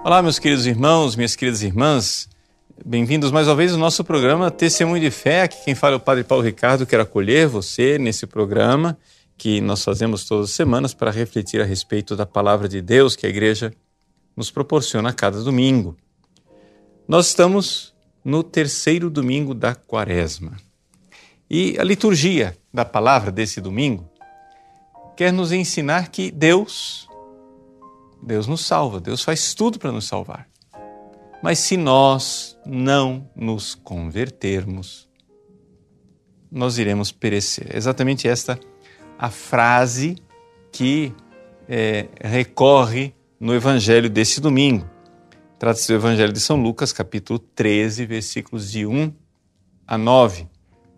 Olá, meus queridos irmãos, minhas queridas irmãs. Bem-vindos mais uma vez ao nosso programa Testemunho de Fé. Aqui quem fala é o Padre Paulo Ricardo. Quero acolher você nesse programa que nós fazemos todas as semanas para refletir a respeito da Palavra de Deus que a Igreja nos proporciona a cada domingo. Nós estamos no terceiro domingo da Quaresma. E a liturgia da Palavra desse domingo quer nos ensinar que Deus nos salva, Deus faz tudo para nos salvar. Mas se nós não nos convertermos, nós iremos perecer. É exatamente esta a frase que recorre no Evangelho desse domingo. Trata-se do Evangelho de São Lucas, capítulo 13, versículos de 1 a 9.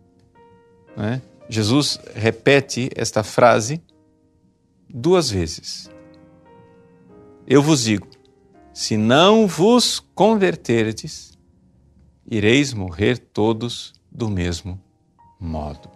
Jesus repete esta frase 2 vezes. Eu vos digo, se não vos converterdes, ireis morrer todos do mesmo modo.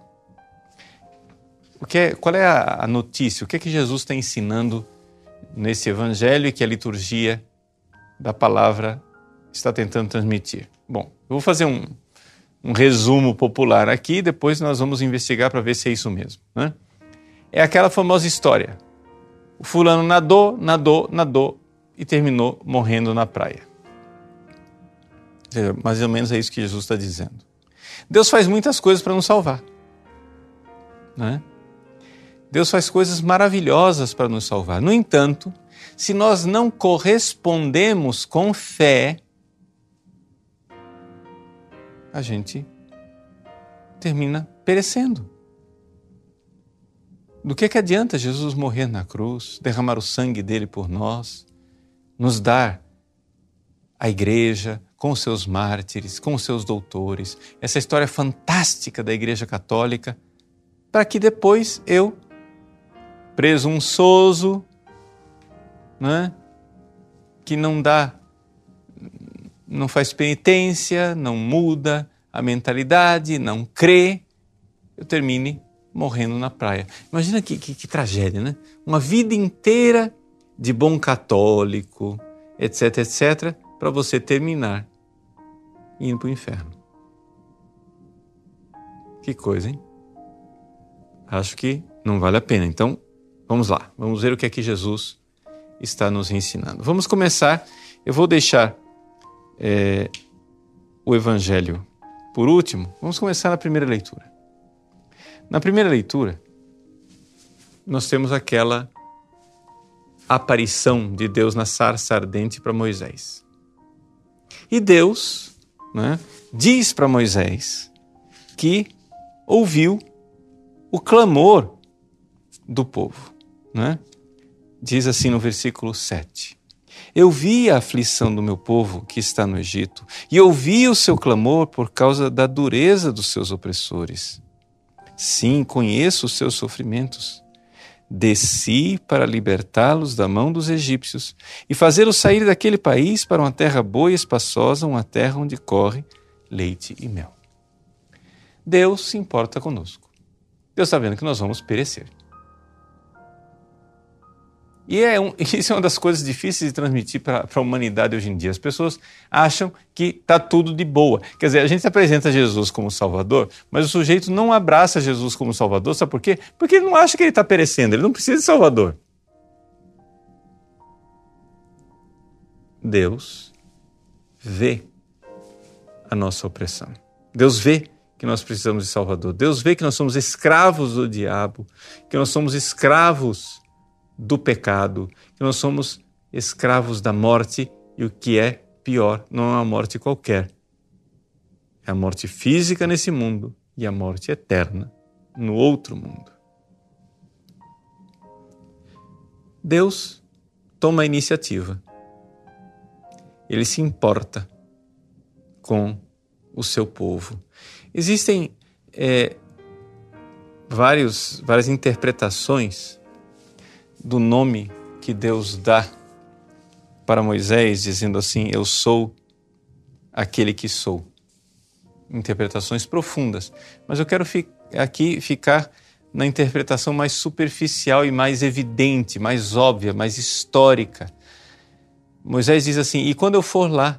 Qual é a notícia? O que é que Jesus está ensinando nesse evangelho e que a liturgia da palavra está tentando transmitir? Bom, eu vou fazer um resumo popular aqui, depois nós vamos investigar para ver se é isso mesmo. É aquela famosa história. O fulano nadou e terminou morrendo na praia. Mais ou menos é isso que Jesus está dizendo. Deus faz muitas coisas para nos salvar. Deus faz coisas maravilhosas para nos salvar. No entanto, se nós não correspondemos com fé, a gente termina perecendo. Do que adianta Jesus morrer na cruz, derramar o sangue dele por nós, nos dar a igreja com os seus mártires, com os seus doutores, essa história fantástica da Igreja Católica, para que depois eu, presunçoso, que não faz penitência, não muda a mentalidade, não crê, eu termine morrendo na praia. Imagina que tragédia, né? Uma vida inteira de bom católico, etc, etc, para você terminar indo para o inferno. Que coisa, hein? Acho que não vale a pena. Então, vamos lá. Vamos ver o que é que Jesus está nos ensinando. Vamos começar. Eu vou deixar o Evangelho por último. Vamos começar na primeira leitura. Na primeira leitura, nós temos aquela aparição de Deus na sarça ardente para Moisés. E Deus diz para Moisés que ouviu o clamor do povo. Diz assim no versículo 7. Eu vi a aflição do meu povo que está no Egito e ouvi o seu clamor por causa da dureza dos seus opressores. Sim, conheço os seus sofrimentos. Desci para libertá-los da mão dos egípcios e fazê-los sair daquele país para uma terra boa e espaçosa, uma terra onde corre leite e mel. Deus se importa conosco. Deus está vendo que nós vamos perecer. E isso é uma das coisas difíceis de transmitir para a humanidade hoje em dia. As pessoas acham que está tudo de boa. Quer dizer, a gente apresenta Jesus como Salvador, mas o sujeito não abraça Jesus como Salvador. Sabe por quê? Porque ele não acha que ele está perecendo, ele não precisa de Salvador. Deus vê a nossa opressão. Deus vê que nós precisamos de Salvador. Deus vê que nós somos escravos do diabo, que nós somos escravos do pecado, que nós somos escravos da morte e o que é pior, não é uma morte qualquer. É a morte física nesse mundo e a morte eterna no outro mundo. Deus toma a iniciativa. Ele se importa com o seu povo. Existem várias interpretações do nome que Deus dá para Moisés, dizendo assim, eu sou aquele que sou. Interpretações profundas. Mas eu quero aqui ficar na interpretação mais superficial e mais evidente, mais óbvia, mais histórica. Moisés diz assim: e quando eu for lá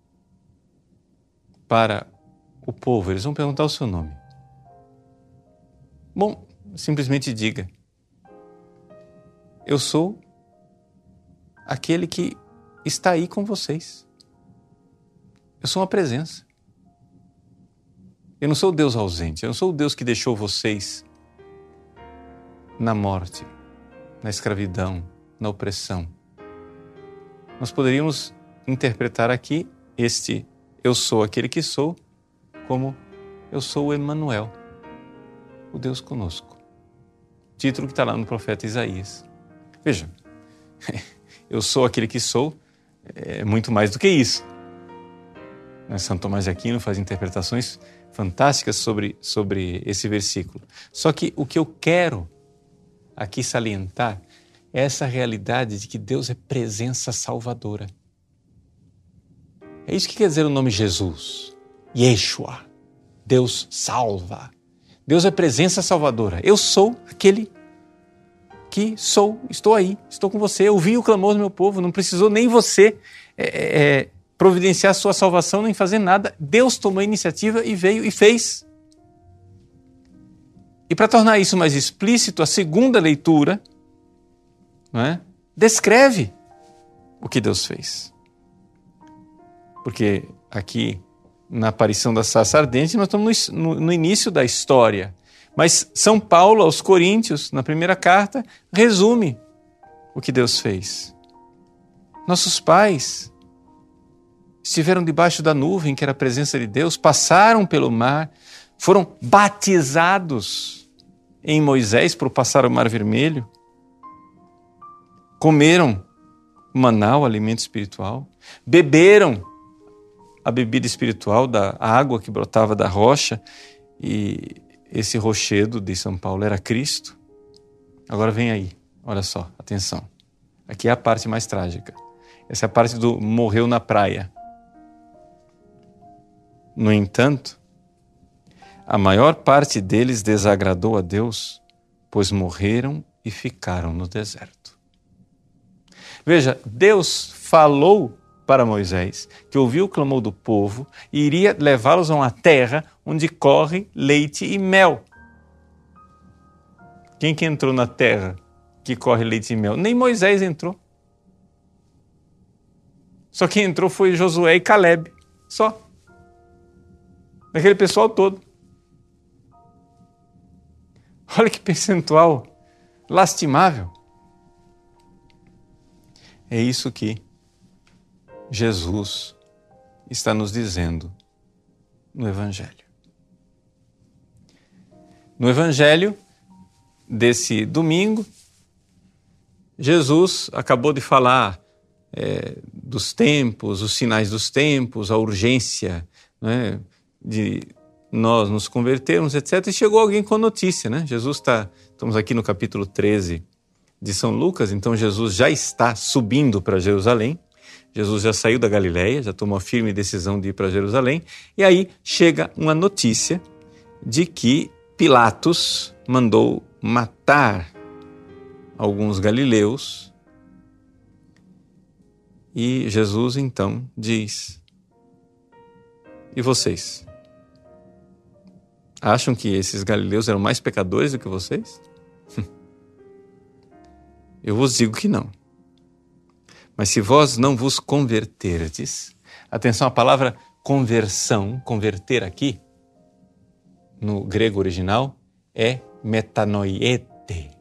para o povo, eles vão perguntar o seu nome. Bom, simplesmente diga: eu sou aquele que está aí com vocês. Eu sou uma presença. Eu não sou o Deus ausente, eu não sou o Deus que deixou vocês na morte, na escravidão, na opressão. Nós poderíamos interpretar aqui este eu sou aquele que sou como eu sou o Emanuel, o Deus conosco. Título que está lá no profeta Isaías. Veja, eu sou aquele que sou é muito mais do que isso. São Tomás de Aquino faz interpretações fantásticas sobre esse versículo. Só que o que eu quero aqui salientar é essa realidade de que Deus é presença salvadora. É isso que quer dizer o nome Jesus. Yeshua. Deus salva. Deus é presença salvadora. Eu sou aquele que sou, estou aí, estou com você. Eu ouvi o clamor do meu povo, não precisou nem você providenciar a sua salvação, nem fazer nada. Deus tomou a iniciativa e veio e fez. E para tornar isso mais explícito, a segunda leitura, não é, descreve o que Deus fez. Porque aqui, na aparição da sarça ardente, nós estamos no início da história. Mas São Paulo, aos Coríntios, na primeira carta, resume o que Deus fez. Nossos pais estiveram debaixo da nuvem, que era a presença de Deus, passaram pelo mar, foram batizados em Moisés por passar o mar vermelho, comeram maná, o alimento espiritual, beberam a bebida espiritual da água que brotava da rocha, e esse rochedo de São Paulo era Cristo. Agora vem aí, olha só, atenção. Aqui é a parte mais trágica. Essa é a parte do morreu na praia. No entanto, a maior parte deles desagradou a Deus, pois morreram e ficaram no deserto. Veja, Deus falou para Moisés que ouviu o clamor do povo e iria levá-los a uma terra onde corre leite e mel. Quem que entrou na terra que corre leite e mel? Nem Moisés entrou. Só quem entrou foi Josué e Calebe. Só. Daquele pessoal todo. Olha que percentual lastimável. É isso que Jesus está nos dizendo no Evangelho. No Evangelho desse domingo, Jesus acabou de falar dos tempos, os sinais dos tempos, a urgência, né, de nós nos convertermos, etc. E chegou alguém com a notícia, né? Estamos aqui no capítulo 13 de São Lucas, então Jesus já está subindo para Jerusalém. Jesus já saiu da Galileia, já tomou a firme decisão de ir para Jerusalém. E aí chega uma notícia de que Pilatos mandou matar alguns galileus. E Jesus então diz: e vocês? Acham que esses galileus eram mais pecadores do que vocês? Eu vos digo que não. Mas se vós não vos converterdes, atenção, a palavra conversão, converter aqui, no grego original, é metanoete.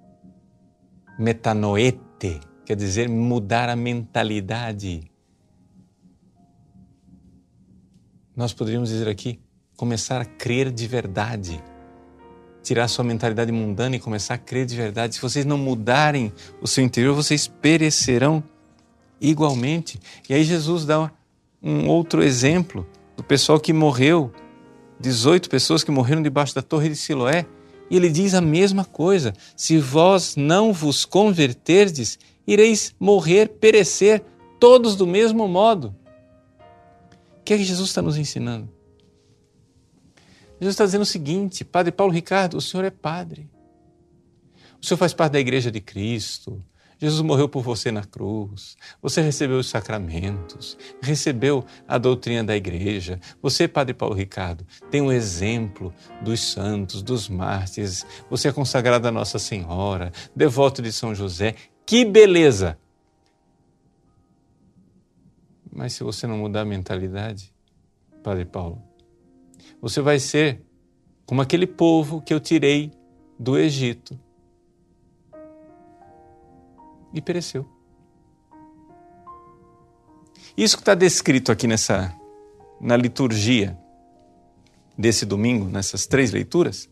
Metanoete quer dizer mudar a mentalidade. Nós poderíamos dizer aqui, começar a crer de verdade. Tirar sua mentalidade mundana e começar a crer de verdade. Se vocês não mudarem o seu interior, vocês perecerão igualmente. E aí Jesus dá um outro exemplo do pessoal que morreu, 18 pessoas que morreram debaixo da torre de Siloé, e ele diz a mesma coisa: se vós não vos converterdes, ireis morrer, perecer, todos do mesmo modo. O que é que Jesus está nos ensinando? Jesus está dizendo o seguinte: Padre Paulo Ricardo, o senhor é padre. O senhor faz parte da Igreja de Cristo, Jesus morreu por você na cruz, você recebeu os sacramentos, recebeu a doutrina da igreja. Você, Padre Paulo Ricardo, tem um exemplo dos santos, dos mártires, você é consagrado a Nossa Senhora, devoto de São José. Que beleza! Mas se você não mudar a mentalidade, Padre Paulo, você vai ser como aquele povo que eu tirei do Egito e pereceu. Isso que está descrito aqui na liturgia desse domingo, nessas 3 leituras,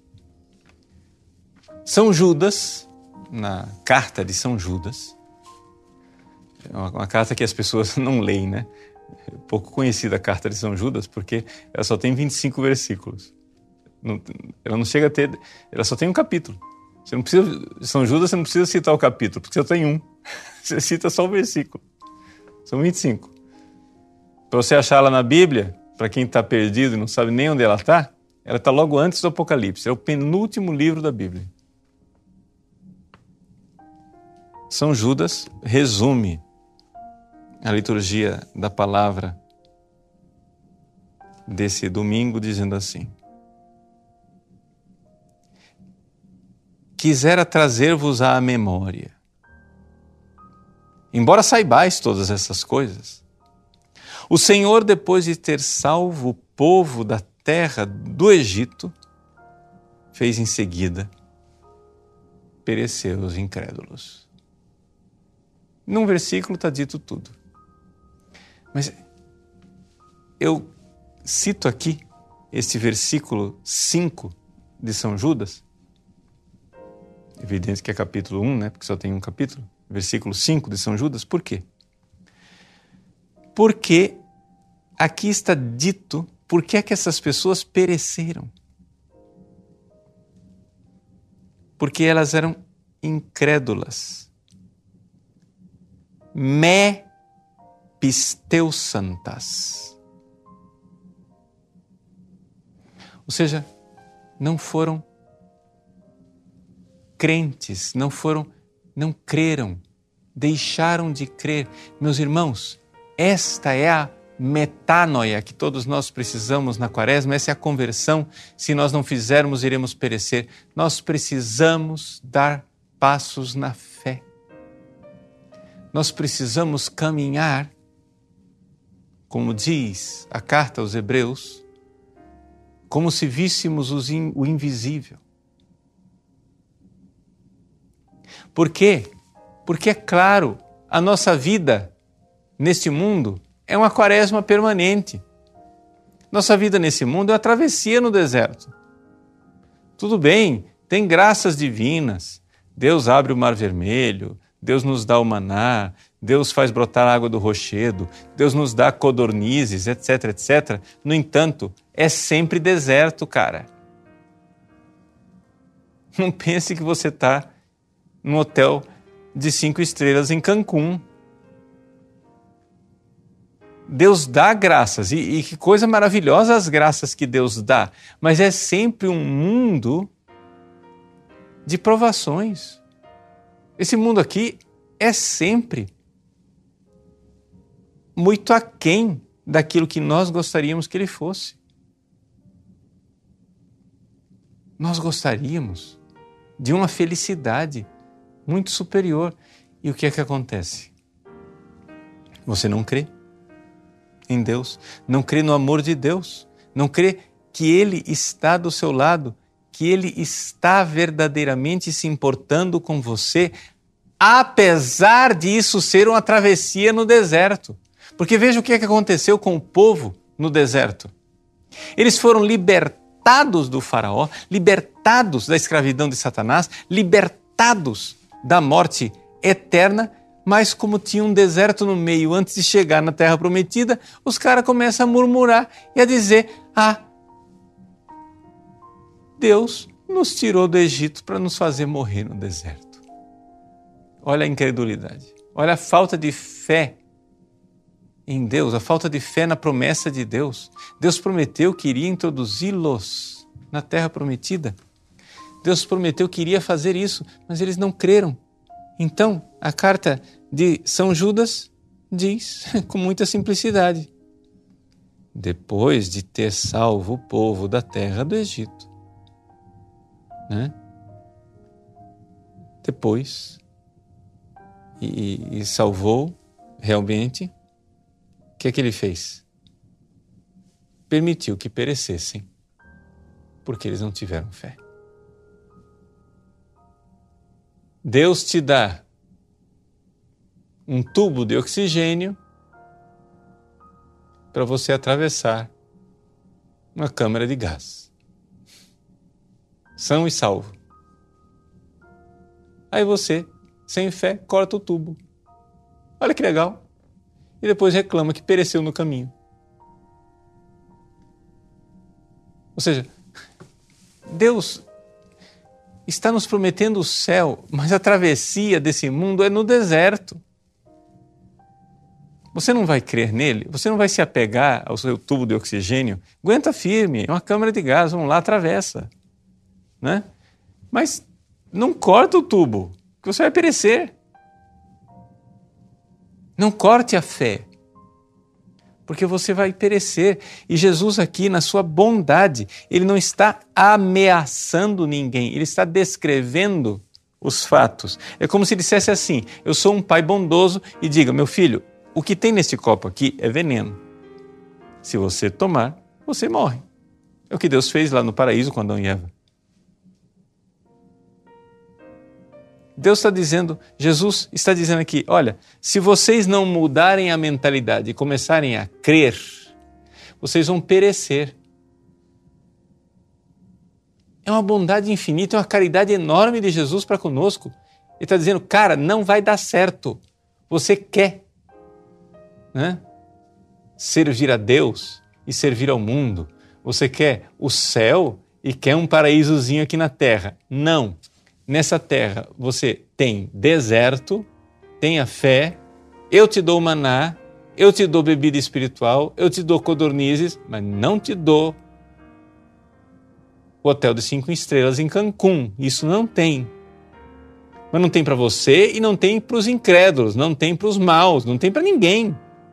São Judas, na carta de São Judas, é uma carta que as pessoas não leem, né? É pouco conhecida a carta de São Judas, porque ela só tem 25 versículos. Ela não chega a ter... Ela só tem um capítulo. Você não precisa, São Judas, você não precisa citar o capítulo, porque você só tem um. Você cita só o versículo. São 25. Para você achar ela na Bíblia, para quem está perdido e não sabe nem onde ela está logo antes do Apocalipse. É o penúltimo livro da Bíblia. São Judas resume a liturgia da palavra desse domingo dizendo assim: quisera trazer-vos à memória, embora saibais todas essas coisas, o Senhor, depois de ter salvo o povo da terra do Egito, fez em seguida perecer os incrédulos. Num versículo está dito tudo. Mas eu cito aqui este versículo 5 de São Judas, evidente que é capítulo 1, né? Porque só tem um capítulo. Versículo 5 de São Judas. Por quê? Porque aqui está dito por que é que essas pessoas pereceram. Porque elas eram incrédulas. Me pisteusantas. Ou seja, não foram crentes, não creram, deixaram de crer. Meus irmãos, esta é a metanoia que todos nós precisamos na Quaresma, essa é a conversão. Se nós não fizermos, iremos perecer. Nós precisamos dar passos na fé. Nós precisamos caminhar, como diz a carta aos Hebreus, como se víssemos o invisível. Por quê? Porque, é claro, a nossa vida neste mundo é uma quaresma permanente. Nossa vida nesse mundo é uma travessia no deserto. Tudo bem, tem graças divinas. Deus abre o mar vermelho, Deus nos dá o maná, Deus faz brotar a água do rochedo, Deus nos dá codornizes, etc, etc. No entanto, é sempre deserto, cara. Não pense que você está num hotel de 5 estrelas em Cancún. Deus dá graças, e que coisa maravilhosa as graças que Deus dá, mas é sempre um mundo de provações. Esse mundo aqui é sempre muito aquém daquilo que nós gostaríamos que ele fosse. Nós gostaríamos de uma felicidade muito superior. E o que é que acontece? Você não crê em Deus, não crê no amor de Deus, não crê que Ele está do seu lado, que Ele está verdadeiramente se importando com você, apesar disso ser uma travessia no deserto. Porque veja o que é que aconteceu com o povo no deserto. Eles foram libertados do faraó, libertados da escravidão de Satanás, libertados da morte eterna, mas como tinha um deserto no meio antes de chegar na Terra Prometida, os caras começam a murmurar e a dizer: Deus nos tirou do Egito para nos fazer morrer no deserto. Olha a incredulidade, olha a falta de fé em Deus, a falta de fé na promessa de Deus. Deus prometeu que iria introduzi-los na Terra Prometida. Deus prometeu que iria fazer isso, mas eles não creram. Então, a carta de São Judas diz com muita simplicidade: depois de ter salvo o povo da terra do Egito, né? Depois, e salvou realmente, o que é que ele fez? Permitiu que perecessem, porque eles não tiveram fé. Deus te dá um tubo de oxigênio para você atravessar uma câmara de gás. São e salvo. Aí você, sem fé, corta o tubo. Olha que legal. E depois reclama que pereceu no caminho. Ou seja, Deus está nos prometendo o céu, mas a travessia desse mundo é no deserto. Você não vai crer nele? Você não vai se apegar ao seu tubo de oxigênio? Aguenta firme, é uma câmara de gás, vamos lá, atravessa. Né? Mas não corta o tubo, que você vai perecer. Não corte a fé, porque você vai perecer. E Jesus aqui, na sua bondade, ele não está ameaçando ninguém, ele está descrevendo os fatos. É como se dissesse assim: eu sou um pai bondoso e diga, meu filho, o que tem neste copo aqui é veneno. Se você tomar, você morre. É o que Deus fez lá no paraíso com Adão e Eva. Deus está dizendo, Jesus está dizendo aqui, olha, se vocês não mudarem a mentalidade e começarem a crer, vocês vão perecer. É uma bondade infinita, é uma caridade enorme de Jesus para conosco. Ele está dizendo, cara, não vai dar certo. Você quer, né? Servir a Deus e servir ao mundo. Você quer o céu e quer um paraísozinho aqui na terra. Não. Nessa terra você tem deserto, tem a fé, eu te dou maná, eu te dou bebida espiritual, eu te dou codornizes, mas não te dou o hotel de 5 estrelas em Cancún. Isso não tem. Mas não tem para você e não tem para os incrédulos, não tem para os maus, não tem para ninguém.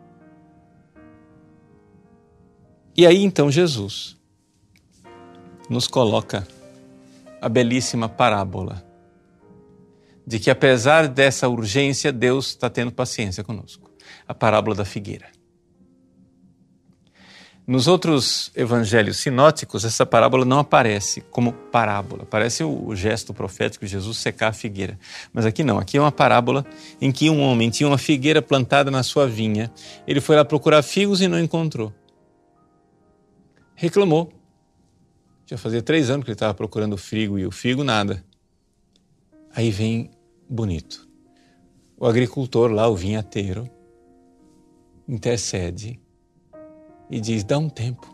E aí então Jesus nos coloca a belíssima parábola de que apesar dessa urgência, Deus está tendo paciência conosco. A parábola da figueira. Nos outros evangelhos sinóticos, essa parábola não aparece como parábola. Parece o gesto profético de Jesus secar a figueira. Mas aqui não, aqui é uma parábola em que um homem tinha uma figueira plantada na sua vinha. Ele foi lá procurar figos e não encontrou. Reclamou. Já fazia 3 anos que ele estava procurando o figo e o figo nada. Aí vem bonito. O agricultor lá, o vinhateiro, intercede e diz, dá um tempo.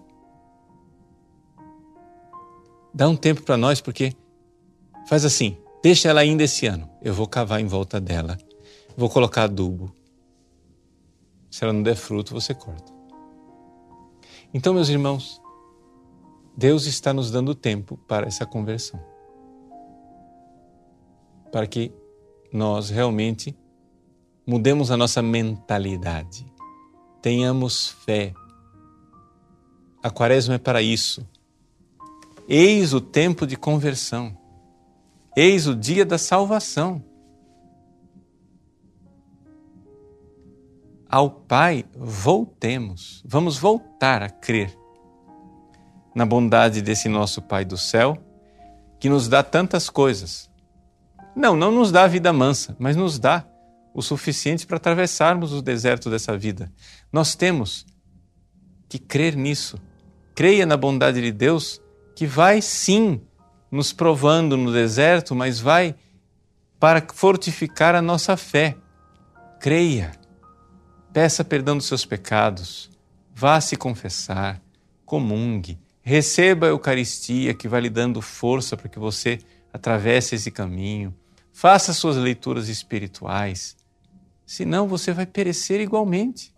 Dá um tempo para nós, porque faz assim, deixa ela ainda esse ano. Eu vou cavar em volta dela, vou colocar adubo. Se ela não der fruto, você corta. Então, meus irmãos, Deus está nos dando tempo para essa conversão. Para que nós realmente mudemos a nossa mentalidade. Tenhamos fé. A Quaresma é para isso. Eis o tempo de conversão. Eis o dia da salvação. Ao Pai voltemos. Vamos voltar a crer na bondade desse nosso Pai do céu, que nos dá tantas coisas. Não nos dá a vida mansa, mas nos dá o suficiente para atravessarmos o deserto dessa vida. Nós temos que crer nisso. Creia na bondade de Deus, que vai sim nos provando no deserto, mas vai para fortificar a nossa fé. Creia. Peça perdão dos seus pecados. Vá se confessar. Comungue. Receba a Eucaristia, que vai lhe dando força para que você atravesse esse caminho. Faça suas leituras espirituais. Senão você vai perecer igualmente.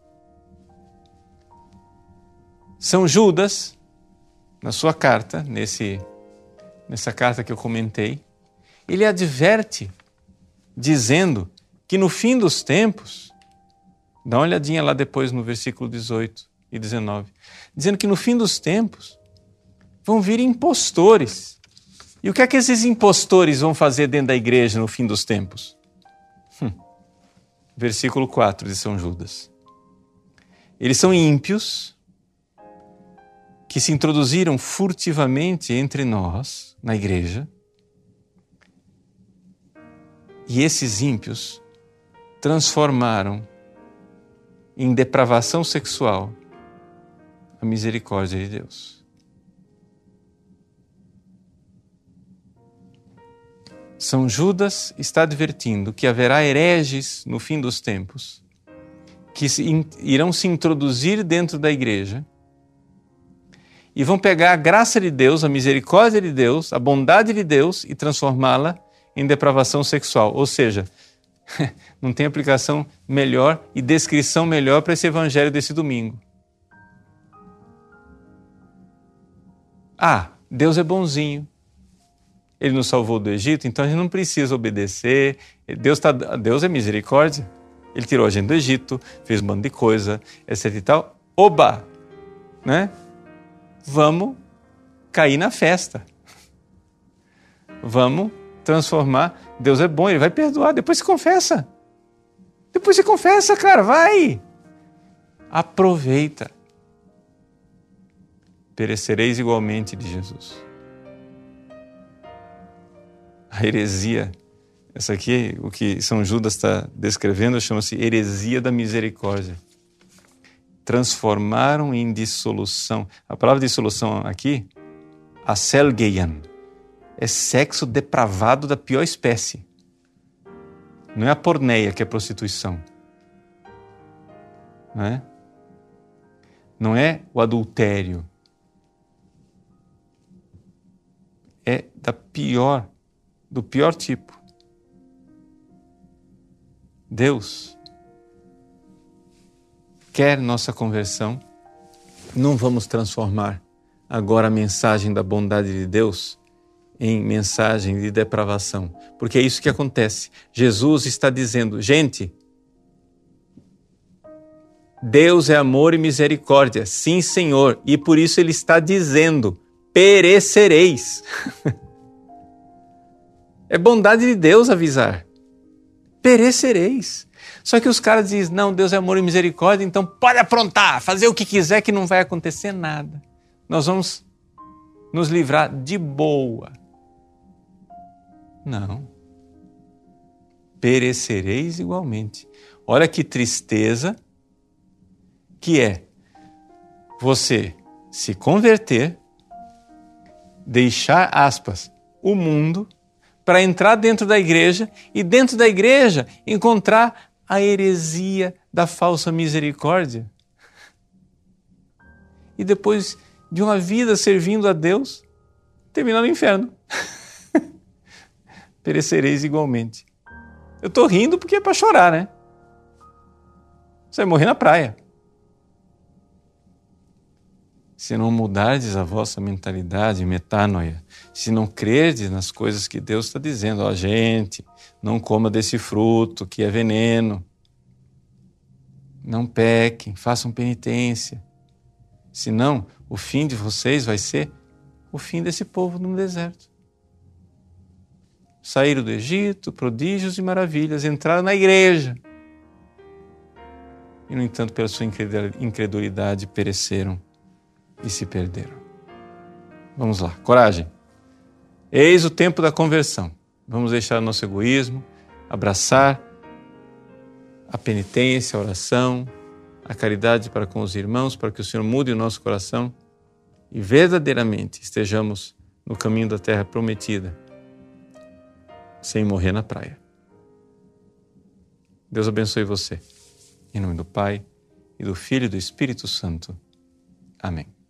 São Judas, na sua carta, nessa carta que eu comentei, ele adverte dizendo que no fim dos tempos, dá uma olhadinha lá depois no versículo 18 e 19, dizendo que no fim dos tempos vão vir impostores. E o que é que esses impostores vão fazer dentro da igreja no fim dos tempos? Versículo 4 de São Judas. Eles são ímpios que se introduziram furtivamente entre nós, na igreja, e esses ímpios transformaram em depravação sexual a misericórdia de Deus. São Judas está advertindo que haverá hereges no fim dos tempos, que irão se introduzir dentro da igreja e vão pegar a graça de Deus, a misericórdia de Deus, a bondade de Deus e transformá-la em depravação sexual. Ou seja, não tem aplicação melhor e descrição melhor para esse evangelho desse domingo. Deus é bonzinho. Ele nos salvou do Egito, então a gente não precisa obedecer. Deus é misericórdia. Ele tirou a gente do Egito, fez um bando de coisa, etc e tal. Oba! Né? Vamos cair na festa. Vamos transformar. Deus é bom, Ele vai perdoar. Depois você confessa. Depois você confessa, cara, vai. Aproveita. Perecereis igualmente de Jesus. A heresia, essa aqui, o que São Judas está descrevendo, chama-se heresia da misericórdia. Transformaram em dissolução. A palavra dissolução aqui, aselgeian, é sexo depravado da pior espécie. Não é a porneia, que é prostituição. Não é o adultério. É do pior tipo. Deus quer nossa conversão. Não vamos transformar agora a mensagem da bondade de Deus em mensagem de depravação, porque é isso que acontece. Jesus está dizendo, gente, Deus é amor e misericórdia, sim, Senhor, e por isso Ele está dizendo, perecereis. É bondade de Deus avisar. Perecereis. Só que os caras dizem, não, Deus é amor e misericórdia, então pode aprontar, fazer o que quiser que não vai acontecer nada. Nós vamos nos livrar de boa. Não. Perecereis igualmente. Olha que tristeza que é você se converter, deixar, aspas, o mundo, para entrar dentro da igreja e dentro da igreja encontrar a heresia da falsa misericórdia. E depois de uma vida servindo a Deus, terminar no inferno. Perecereis igualmente. Eu estou rindo porque é para chorar, né? Você vai morrer na praia. Se não mudardes a vossa mentalidade, metanoia, se não crerdes nas coisas que Deus está dizendo, gente, não coma desse fruto que é veneno, não pequem, façam penitência, senão o fim de vocês vai ser o fim desse povo no deserto. Saíram do Egito, prodígios e maravilhas, entraram na igreja e, no entanto, pela sua incredulidade, pereceram e se perderam. Vamos lá, coragem. Eis o tempo da conversão. Vamos deixar o nosso egoísmo, abraçar a penitência, a oração, a caridade para com os irmãos, para que o Senhor mude o nosso coração e verdadeiramente estejamos no caminho da terra prometida, sem morrer na praia. Deus abençoe você. Em nome do Pai, e do Filho e do Espírito Santo. Amém.